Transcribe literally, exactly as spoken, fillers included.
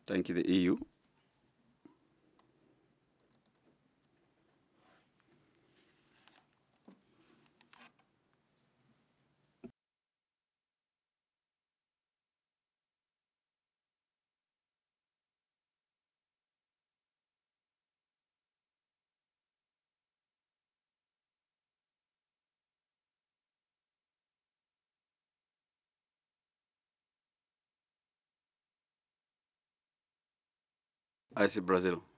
Thank you, the E U. I see Brazil.